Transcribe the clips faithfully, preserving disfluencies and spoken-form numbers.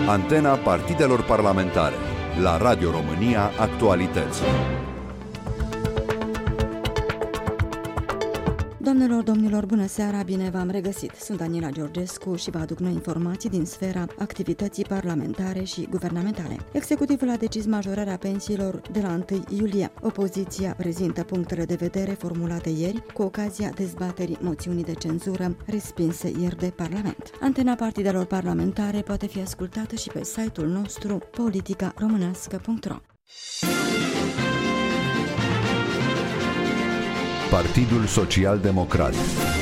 Antena partidelor parlamentare. La Radio România Actualități. Doamnelor, domnilor, bună seara, bine v-am regăsit. Sunt Daniela Georgescu și vă aduc noi informații din sfera activității parlamentare și guvernamentale. Executivul a decis majorarea pensiilor de la întâi iulie. Opoziția prezintă punctele de vedere formulate ieri cu ocazia dezbaterii moțiunii de cenzură respinse ieri de Parlament. Antena partidelor parlamentare poate fi ascultată și pe site-ul nostru politica românească punct ro. Partidul Social-Democrat.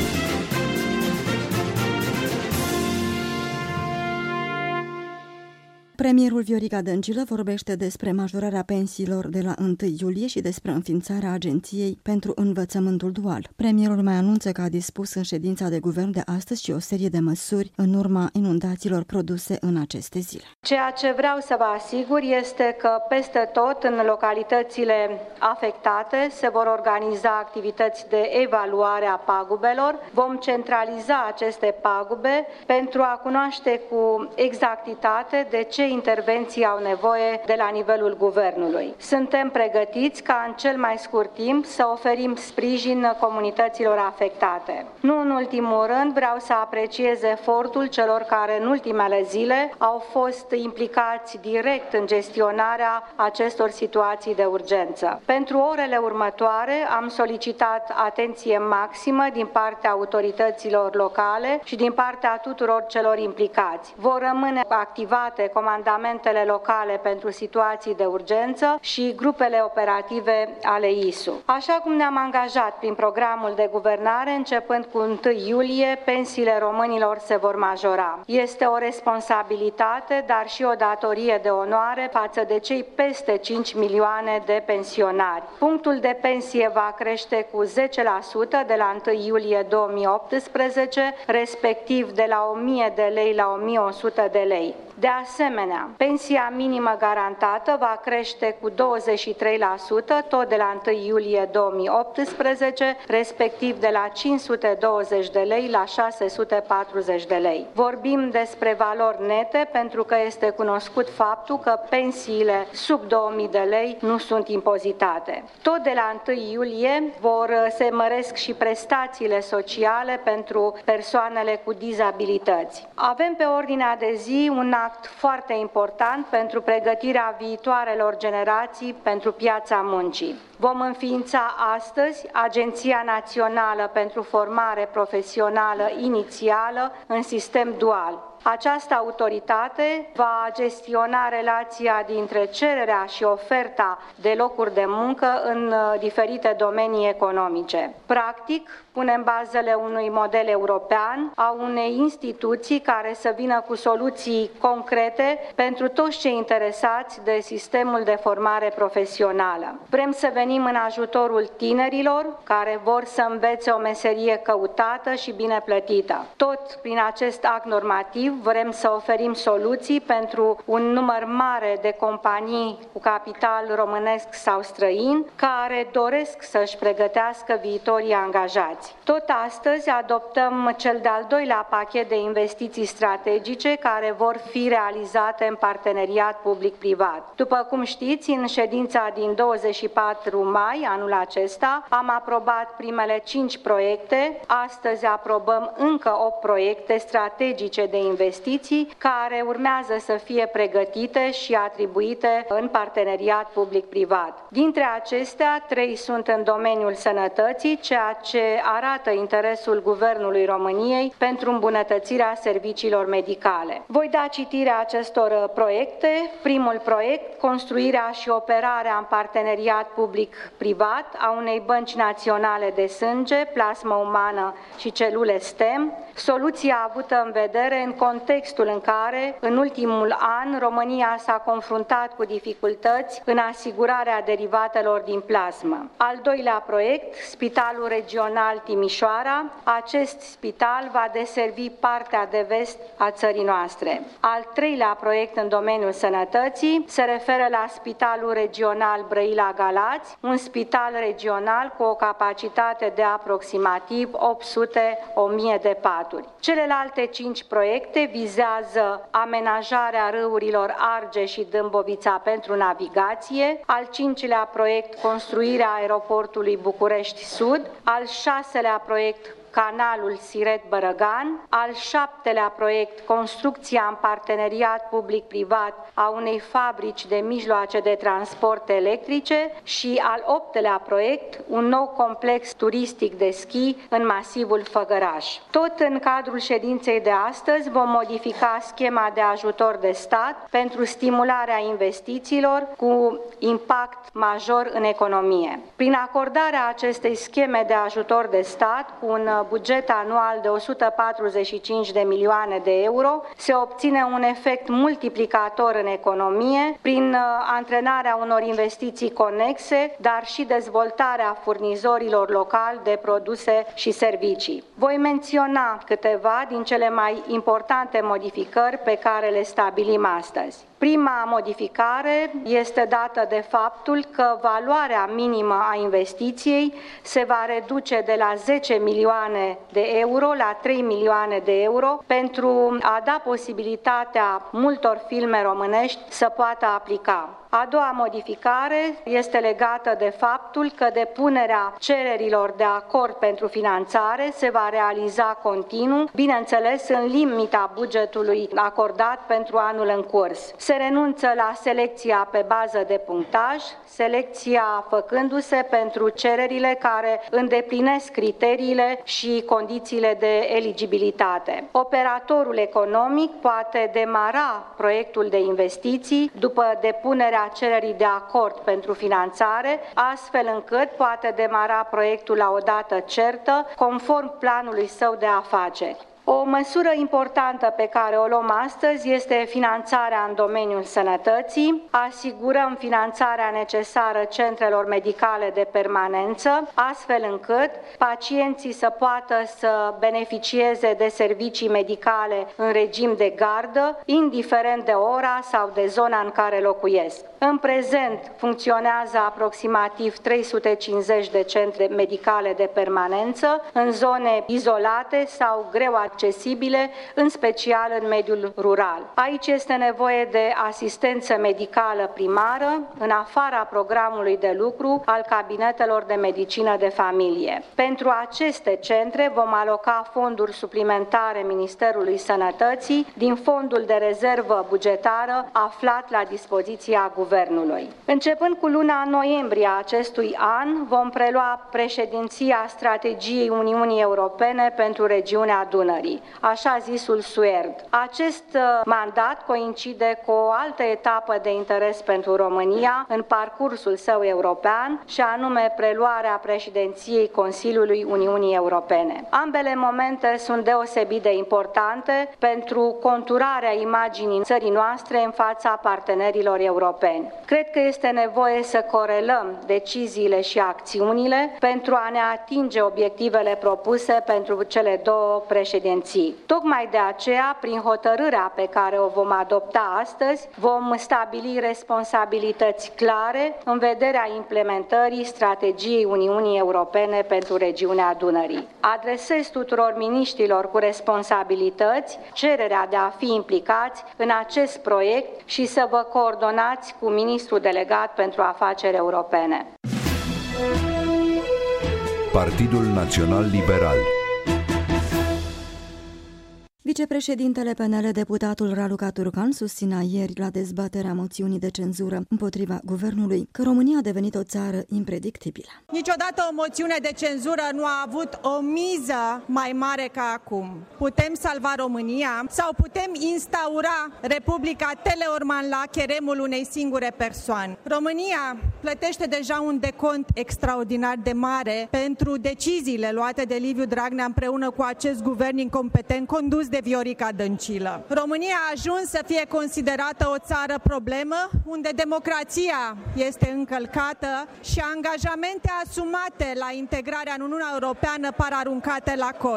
Premierul Viorica Dăncilă vorbește despre majorarea pensiilor de la întâi iulie și despre înființarea Agenției pentru Învățământul Dual. Premierul mai anunță că a dispus în ședința de guvern de astăzi și o serie de măsuri în urma inundațiilor produse în aceste zile. Ceea ce vreau să vă asigur este că peste tot în localitățile afectate se vor organiza activități de evaluare a pagubelor. Vom centraliza aceste pagube pentru a cunoaște cu exactitate de ce intervenții au nevoie de la nivelul guvernului. Suntem pregătiți ca în cel mai scurt timp să oferim sprijin comunităților afectate. Nu în ultimul rând vreau să apreciez efortul celor care în ultimele zile au fost implicați direct în gestionarea acestor situații de urgență. Pentru orele următoare am solicitat atenție maximă din partea autorităților locale și din partea tuturor celor implicați. Vor rămâne activate comandamentele locale pentru situații de urgență și grupele operative ale I S U. Așa cum ne-am angajat prin programul de guvernare, începând cu întâi iulie, pensiile românilor se vor majora. Este o responsabilitate, dar și o datorie de onoare față de cei peste cinci milioane de pensionari. Punctul de pensie va crește cu zece la sută de la întâi iulie două mii optsprezece, respectiv de la o mie de lei la o mie o sută de lei. De asemenea, pensia minimă garantată va crește cu douăzeci și trei la sută tot de la întâi iulie două mii optsprezece, respectiv de la cinci sute douăzeci de lei la șase sute patruzeci de lei. Vorbim despre valori nete pentru că este cunoscut faptul că pensiile sub două mii de lei nu sunt impozitate. Tot de la întâi iulie vor se măresc și prestațiile sociale pentru persoanele cu dizabilități. Avem pe ordinea de zi un act foarte important pentru pregătirea viitoarelor generații pentru piața muncii. Vom înființa astăzi Agenția Națională pentru Formare Profesională Inițială în sistem dual. Această autoritate va gestiona relația dintre cererea și oferta de locuri de muncă în diferite domenii economice. Practic, punem bazele unui model european, a unei instituții care să vină cu soluții concrete pentru toți cei interesați de sistemul de formare profesională. Vrem să venim în ajutorul tinerilor care vor să învețe o meserie căutată și bine plătită. Tot prin acest act normativ vrem să oferim soluții pentru un număr mare de companii cu capital românesc sau străin care doresc să-și pregătească viitorii angajați. Tot astăzi adoptăm cel de-al doilea pachet de investiții strategice care vor fi realizate în parteneriat public-privat. După cum știți, în ședința din douăzeci și patru mai anul acesta am aprobat primele cinci proiecte. Astăzi aprobăm încă opt proiecte strategice de investiții care urmează să fie pregătite și atribuite în parteneriat public-privat. Dintre acestea, trei sunt în domeniul sănătății, ceea ce arată interesul Guvernului României pentru îmbunătățirea serviciilor medicale. Voi da citire acestor proiecte. Primul proiect, construirea și operarea în parteneriat public-privat a unei bănci naționale de sânge, plasmă umană și celule stem, soluția avută în vedere în contextul în care, în ultimul an, România s-a confruntat cu dificultăți în asigurarea derivatelor din plasmă. Al doilea proiect, Spitalul Regional Timișoara. Acest spital va deservi partea de vest a țării noastre. Al treilea proiect în domeniul sănătății se referă la Spitalul Regional Brăila-Galați, un spital regional cu o capacitate de aproximativ opt sute la o mie de paturi. Celelalte cinci proiecte proiecte vizează amenajarea râurilor Argeș și Dâmbovița pentru navigație, al cincilea proiect construirea aeroportului București Sud, al șaselea proiect canalul Siret-Bărăgan, al șaptelea proiect construcția în parteneriat public-privat a unei fabrici de mijloace de transport electrice și al optelea proiect un nou complex turistic de schi în masivul Făgăraș. Tot în cadrul ședinței de astăzi vom modifica schema de ajutor de stat pentru stimularea investițiilor cu impact major în economie. Prin acordarea acestei scheme de ajutor de stat cu un buget anual de o sută patruzeci și cinci de milioane de euro, se obține un efect multiplicator în economie prin antrenarea unor investiții conexe, dar și dezvoltarea furnizorilor locali de produse și servicii. Voi menționa câteva din cele mai importante modificări pe care le stabilim astăzi. Prima modificare este dată de faptul că valoarea minimă a investiției se va reduce de la zece milioane de euro la trei milioane de euro pentru a da posibilitatea multor filme românești să poată aplica. A doua modificare este legată de faptul că depunerea cererilor de acord pentru finanțare se va realiza continuu, bineînțeles în limita bugetului acordat pentru anul în curs. Se renunță la selecția pe bază de punctaj, selecția făcându-se pentru cererile care îndeplinesc criteriile și condițiile de eligibilitate. Operatorul economic poate demara proiectul de investiții după depunerea cererii de acord pentru finanțare, astfel încât poate demara proiectul la o dată certă, conform planului său de afaceri. O măsură importantă pe care o luăm astăzi este finanțarea în domeniul sănătății. Asigurăm finanțarea necesară centrelor medicale de permanență, astfel încât pacienții să poată să beneficieze de servicii medicale în regim de gardă, indiferent de ora sau de zona în care locuiesc. În prezent funcționează aproximativ trei sute cincizeci de centre medicale de permanență în zone izolate sau greu accesibile, în special în mediul rural. Aici este nevoie de asistență medicală primară, în afara programului de lucru al cabinetelor de medicină de familie. Pentru aceste centre vom aloca fonduri suplimentare Ministerului Sănătății din fondul de rezervă bugetară aflat la dispoziția Guvernului. Începând cu luna noiembrie a acestui an, vom prelua președinția strategiei Uniunii Europene pentru regiunea Dunării, așa zisul S U E R D. Acest mandat coincide cu o altă etapă de interes pentru România în parcursul său european, și anume preluarea președinției Consiliului Uniunii Europene. Ambele momente sunt deosebit de importante pentru conturarea imaginii țării noastre în fața partenerilor europeni. Cred că este nevoie să corelăm deciziile și acțiunile pentru a ne atinge obiectivele propuse pentru cele două președinții. Tocmai de aceea, prin hotărârea pe care o vom adopta astăzi, vom stabili responsabilități clare în vederea implementării strategiei Uniunii Europene pentru regiunea Dunării. Adresez tuturor miniștrilor cu responsabilități cererea de a fi implicați în acest proiect și să vă coordonați cu ministrul delegat pentru afaceri europene. Partidul Național Liberal. Vicepreședintele P N L, deputatul Raluca Turcan, susținea ieri la dezbaterea moțiunii de cenzură împotriva guvernului că România a devenit o țară impredictibilă. Niciodată o moțiune de cenzură nu a avut o miză mai mare ca acum. Putem salva România sau putem instaura Republica Teleorman la cheremul unei singure persoane. România plătește deja un decont extraordinar de mare pentru deciziile luate de Liviu Dragnea împreună cu acest guvern incompetent condus de Viorica Dăncilă. România a ajuns să fie considerată o țară problemă, unde democrația este încălcată și angajamente asumate la integrarea în Uniunea Europeană par aruncate la coș.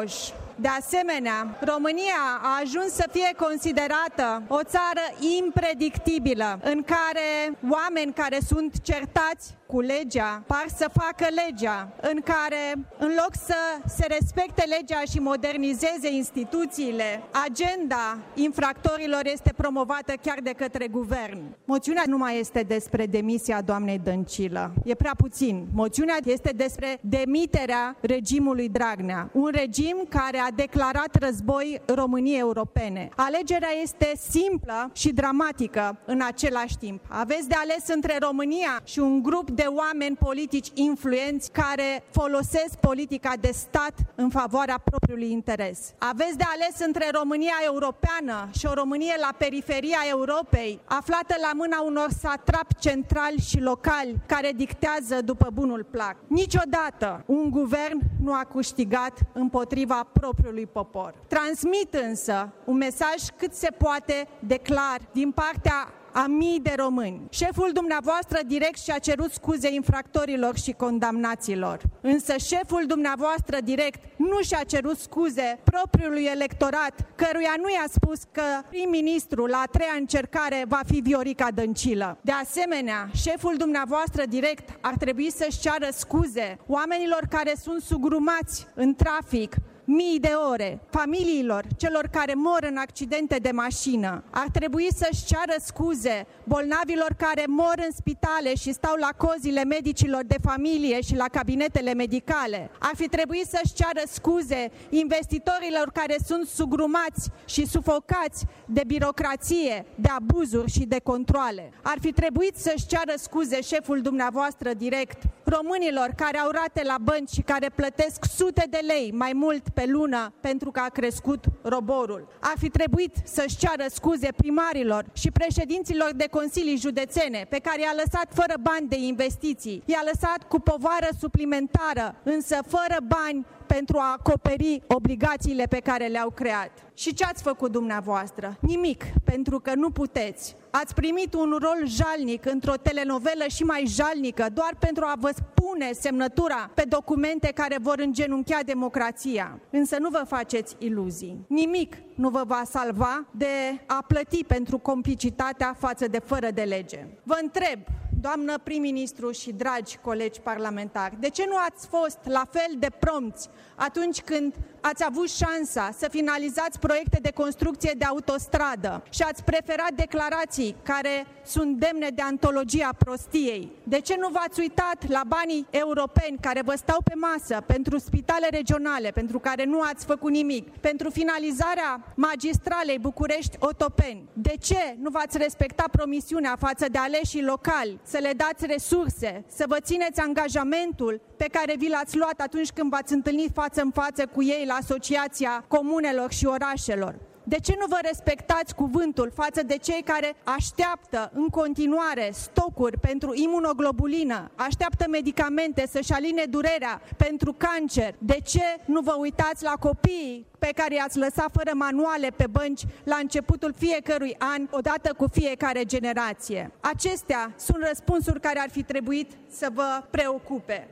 De asemenea, România a ajuns să fie considerată o țară impredictibilă, în care oameni care sunt certați cu legea par să facă legea, în care, în loc să se respecte legea și modernizeze instituțiile, agenda infractorilor este promovată chiar de către guvern. Moțiunea nu mai este despre demisia doamnei Dăncilă. E prea puțin. Moțiunea este despre demiterea regimului Dragnea, un regim care a declarat război României europene. Alegerea este simplă și dramatică în același timp. Aveți de ales între România și un grup de oameni politici influenți care folosesc politica de stat în favoarea propriului interes. Aveți de ales între România europeană și o Românie la periferia Europei, aflată la mâna unor satrapi centrali și locali care dictează după bunul plac. Niciodată un guvern nu a câștigat împotriva propriului popor. Transmit însă un mesaj cât se poate de clar din partea a mii de români. Șeful dumneavoastră direct și-a cerut scuze infractorilor și condamnaților. Însă șeful dumneavoastră direct nu și-a cerut scuze propriului electorat, căruia nu i-a spus că prim-ministru la a treia încercare va fi Viorica Dăncilă. De asemenea, șeful dumneavoastră direct ar trebui să-și ceară scuze oamenilor care sunt sugrumați în trafic mii de ore, familiilor celor care mor în accidente de mașină. Ar trebui să-și ceară scuze bolnavilor care mor în spitale și stau la cozile medicilor de familie și la cabinetele medicale. Ar fi trebuit să-și ceară scuze investitorilor care sunt sugrumați și sufocați de birocrație, de abuzuri și de controale. Ar fi trebuit să-și ceară scuze șeful dumneavoastră direct românilor care au rate la bănci și care plătesc sute de lei mai mult pe lună pentru că a crescut roborul. Ar fi trebuit să-și ceară scuze primarilor și președinților de consilii județene pe care i-a lăsat fără bani de investiții, i-a lăsat cu povară suplimentară, însă fără bani pentru a acoperi obligațiile pe care le-au creat. Și ce ați făcut dumneavoastră? Nimic, pentru că nu puteți. Ați primit un rol jalnic într-o telenovelă și mai jalnică, doar pentru a vă pune semnătura pe documente care vor îngenunchea democrația. Însă nu vă faceți iluzii. Nimic nu vă va salva de a plăti pentru complicitatea față de fără de lege. Vă întreb, doamnă prim-ministru și dragi colegi parlamentari, de ce nu ați fost la fel de prompți atunci când ați avut șansa să finalizați proiecte de construcție de autostradă și ați preferat declarații care sunt demne de antologia prostiei? De ce nu v-ați uitat la banii europeni care vă stau pe masă pentru spitale regionale, pentru care nu ați făcut nimic, pentru finalizarea magistralei București-Otopeni? De ce nu v-ați respectat promisiunea față de aleșii locali să le dați resurse, să vă țineți angajamentul pe care vi l-ați luat atunci când v-ați întâlnit față în față cu ei la Asociația Comunelor și Orașelor? De ce nu vă respectați cuvântul față de cei care așteaptă în continuare stocuri pentru imunoglobulină, așteaptă medicamente să-și aline durerea pentru cancer? De ce nu vă uitați la copiii pe care i-ați lăsat fără manuale pe bănci la începutul fiecărui an, odată cu fiecare generație? Acestea sunt răspunsuri care ar fi trebuit să vă preocupe.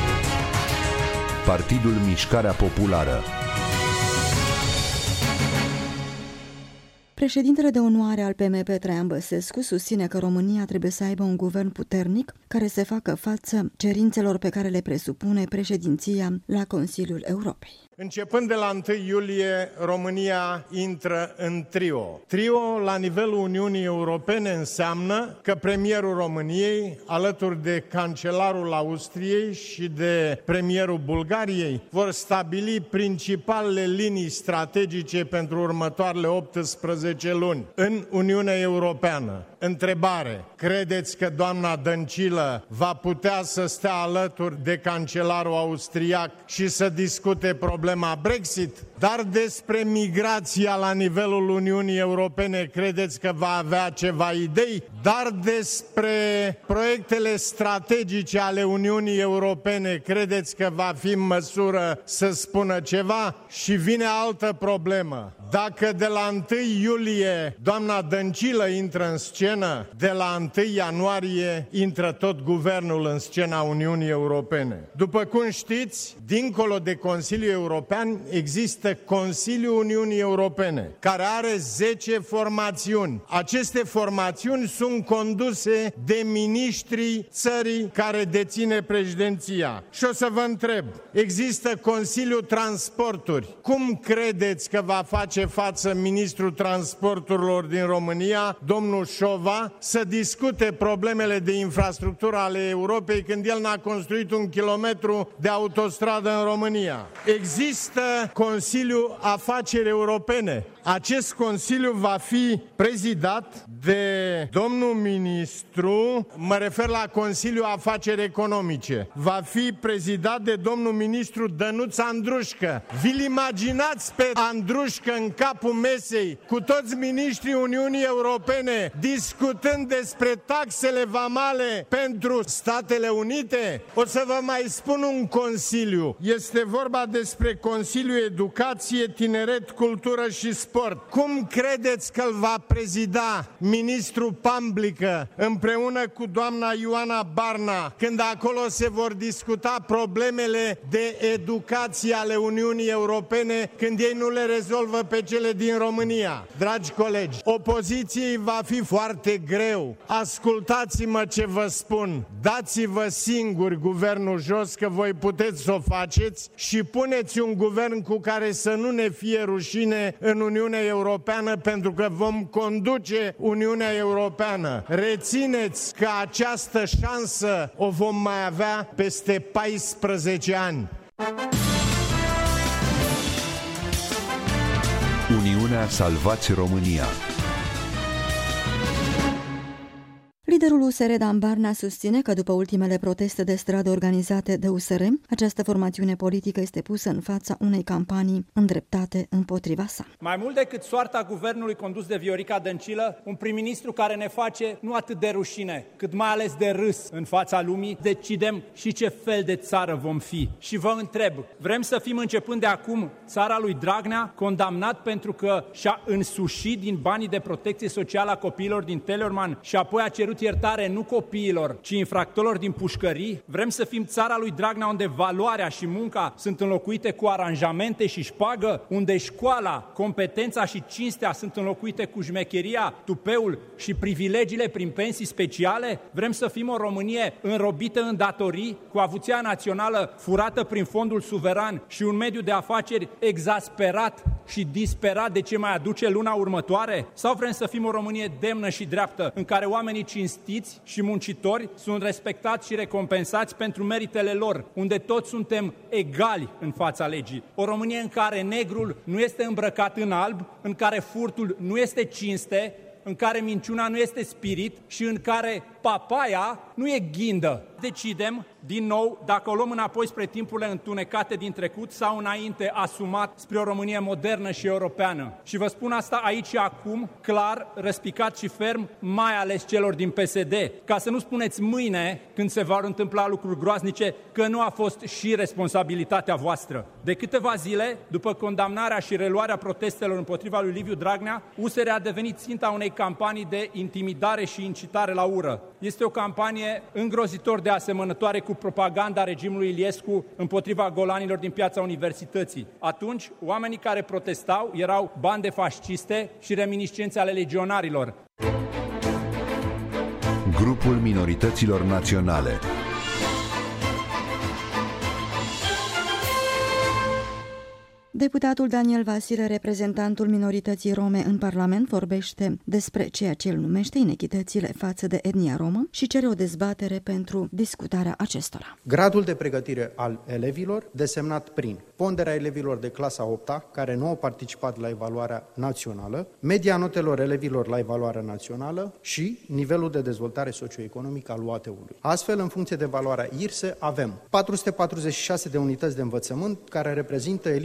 Partidul Mișcarea Populară. Președintele de onoare al P M P, Traian Băsescu, susține că România trebuie să aibă un guvern puternic care să facă față cerințelor pe care le presupune președinția la Consiliul Europei. Începând de la întâi iulie, România intră în trio. Trio la nivelul Uniunii Europene înseamnă că premierul României, alături de cancelarul Austriei și de premierul Bulgariei, vor stabili principalele linii strategice pentru următoarele optsprezece luni în Uniunea Europeană. Întrebare: credeți că doamna Dăncilă va putea să stea alături de cancelarul austriac și să discute problema Brexit? Dar despre migrația la nivelul Uniunii Europene credeți că va avea ceva idei? Dar despre proiectele strategice ale Uniunii Europene credeți că va fi în măsură să spună ceva? Și vine altă problemă. Dacă de la întâi iulie doamna Dăncilă intră în scenă, scenă, de la întâi ianuarie intră tot guvernul în scena Uniunii Europene. După cum știți, dincolo de Consiliul European există Consiliul Uniunii Europene, care are zece formațiuni. Aceste formațiuni sunt conduse de miniștrii țării care deține președinția. Și o să vă întreb, există Consiliul Transporturi. Cum credeți că va face față ministrul transporturilor din România, domnul Șova, să discute problemele de infrastructură ale Europei când el n-a construit un kilometru de autostradă în România? Există Consiliul Afaceri Europene. Acest Consiliu va fi prezidat de domnul ministru, mă refer la Consiliul Afaceri Economice, va fi prezidat de domnul ministru Dănuț Andrușcă. Vi-l imaginați pe Andrușcă în capul mesei cu toți miniștrii Uniunii Europene discutând despre taxele vamale pentru Statele Unite? O să vă mai spun un consiliu. Este vorba despre Consiliul Educație, Tineret, Cultură și Sport. Cum credeți că îl va prezida ministrul Pamblică împreună cu doamna Ioana Barna când acolo se vor discuta problemele de educație ale Uniunii Europene când ei nu le rezolvă pe cele din România? Dragi colegi, opoziției va fi foarte greu. Ascultați-mă ce vă spun. Dați-vă singuri guvernul jos, că voi puteți să o faceți, și puneți un guvern cu care să nu ne fie rușine în Uniunea Europeană, pentru că vom conduce Uniunea Europeană. Rețineți că această șansă o vom mai avea peste paisprezece ani. Uniunea Salvați România. Liderul U S R Dan Barna susține că după ultimele proteste de stradă organizate de U S R, această formațiune politică este pusă în fața unei campanii îndreptate împotriva sa. Mai mult decât soarta guvernului condus de Viorica Dăncilă, un prim-ministru care ne face nu atât de rușine, cât mai ales de râs în fața lumii, decidem și ce fel de țară vom fi. Și vă întreb, vrem să fim începând de acum țara lui Dragnea, condamnat pentru că și-a însușit din banii de protecție socială a copiilor din Teleorman și apoi a cerut iertare nu copiilor, ci infractorilor din pușcării? Vrem să fim țara lui Dragnea, unde valoarea și munca sunt înlocuite cu aranjamente și șpagă, unde școala, competența și cinstea sunt înlocuite cu șmecheria, tupeul și privilegiile prin pensii speciale? Vrem să fim o Românie înrobită în datorii, cu avuția națională furată prin fondul suveran și un mediu de afaceri exasperat și disperat de ce mai aduce luna următoare? Sau vrem să fim o Românie demnă și dreaptă, în care oamenii cinstiți și muncitori sunt respectați și recompensați pentru meritele lor, unde toți suntem egali în fața legii? O Românie în care negrul nu este îmbrăcat în alb, în care furtul nu este cinste, în care minciuna nu este spirit și în care papaia nu e ghindă. Decidem, din nou, dacă o luăm înapoi spre timpurile întunecate din trecut sau înainte asumat spre o Românie modernă și europeană. Și vă spun asta aici și acum, clar, răspicat și ferm, mai ales celor din P S D, ca să nu spuneți mâine, când se vor întâmpla lucruri groaznice, că nu a fost și responsabilitatea voastră. De câteva zile, după condamnarea și reluarea protestelor împotriva lui Liviu Dragnea, U S R a devenit ținta unei campanii de intimidare și incitare la ură. Este o campanie îngrozitor de asemănătoare cu propaganda regimului Iliescu împotriva golanilor din Piața Universității. Atunci, oamenii care protestau erau bande fasciste și reminiscențe ale legionarilor. Grupul minorităților naționale. Deputatul Daniel Vasile, reprezentantul minorității rome în Parlament, vorbește despre ceea ce el numește inechitățile față de etnia romă și cere o dezbatere pentru discutarea acestora. Gradul de pregătire al elevilor, desemnat prin ponderea elevilor de clasa a opta, care nu au participat la evaluarea națională, media notelor elevilor la evaluarea națională și nivelul de dezvoltare socioeconomică al U A T-ului. Astfel, în funcție de evaluarea I R S E, avem patru sute patruzeci și șase de unități de învățământ, care reprezintă elita sistemului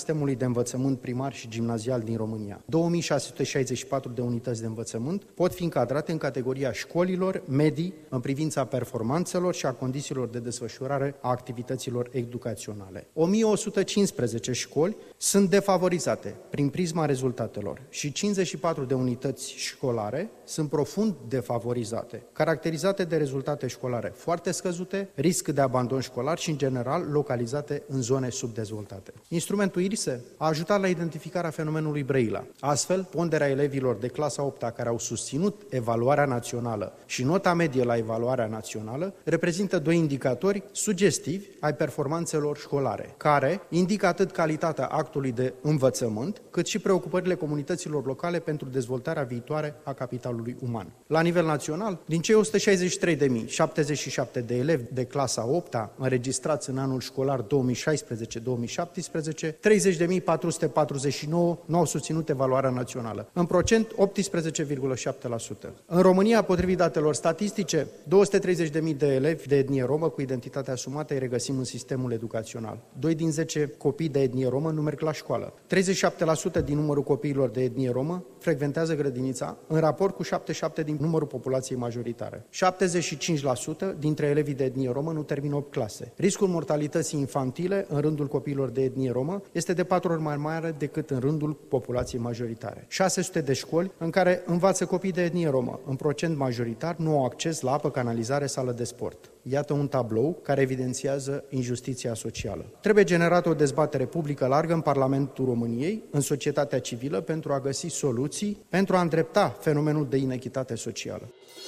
sistemului de învățământ primar și gimnazial din România. două mii șase sute șaizeci și patru de unități de învățământ pot fi încadrate în categoria școlilor medii în privința performanțelor și a condițiilor de desfășurare a activităților educaționale. o mie o sută cincisprezece școli sunt defavorizate prin prisma rezultatelor și cincizeci și patru de unități școlare sunt profund defavorizate, caracterizate de rezultate școlare foarte scăzute, risc de abandon școlar și, în general, localizate în zone subdezvoltate. Instrumentul I R S E a ajutat la identificarea fenomenului Brăila. Astfel, ponderea elevilor de clasa a opta care au susținut evaluarea națională și nota medie la evaluarea națională reprezintă doi indicatori sugestivi ai performanțelor școlare, care indică atât calitatea actului de învățământ, cât și preocupările comunităților locale pentru dezvoltarea viitoare a capitalului uman. La nivel național, din cei o sută șaizeci și trei de mii șaptezeci și șapte de elevi de clasa a opta înregistrați în anul școlar două mii șaisprezece două mii șaptesprezece, treizeci de mii patru sute patruzeci și nouă nu au susținut evaluarea națională, în procent optsprezece virgulă șapte la sută. În România, potrivit datelor statistice, două sute treizeci de mii de elevi de etnie romă cu identitate asumată îi regăsim în sistemul educațional. doi din zece copii de etnie romă nu merg la școală. treizeci și șapte la sută din numărul copiilor de etnie romă frecventează grădinița, în raport cu șaptezeci și șapte la sută din numărul populației majoritare. șaptezeci și cinci la sută dintre elevii de etnie romă nu termină opt clase. Riscul mortalității infantile în rândul copiilor de etnie romă este de patru ori mai mare decât în rândul populației majoritare. șase sute de școli în care învață copii de etnie romă, în procent majoritar, nu au acces la apă, canalizare, sală de sport. Iată un tablou care evidențiază injustiția socială. Trebuie generată o dezbatere publică largă în Parlamentul României, în societatea civilă, pentru a găsi soluții, pentru a îndrepta fenomenul de inechitate socială.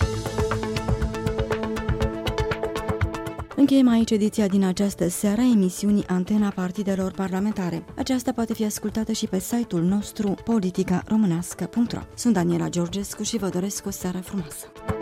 Încheiem aici ediția din această seară a emisiunii Antena Partidelor Parlamentare. Aceasta poate fi ascultată și pe site-ul nostru politica românească punct ro. Sunt Daniela Georgescu și vă doresc o seară frumoasă.